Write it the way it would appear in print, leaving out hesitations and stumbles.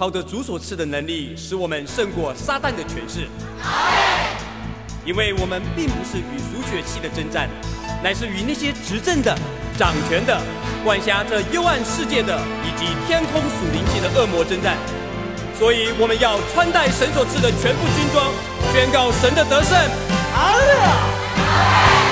靠着主所赐的能力，使我们胜过撒旦的权势。因为我们并不是与属血气的征战，乃是与那些执政的、掌权的、管辖这幽暗世界的，以及天空属灵界的恶魔征战。所以我们要穿戴神所赐的全副军装，宣告神的得胜。阿利亚！